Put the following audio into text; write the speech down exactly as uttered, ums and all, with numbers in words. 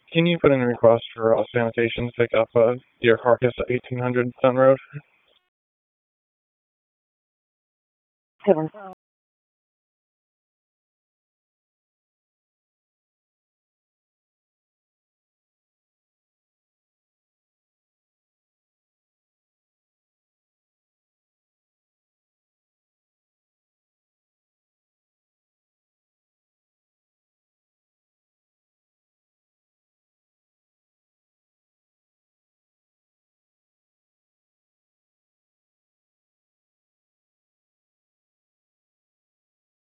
Can you put in a request for uh, sanitation to pick up uh, your carcass at eighteen hundred Stone Road?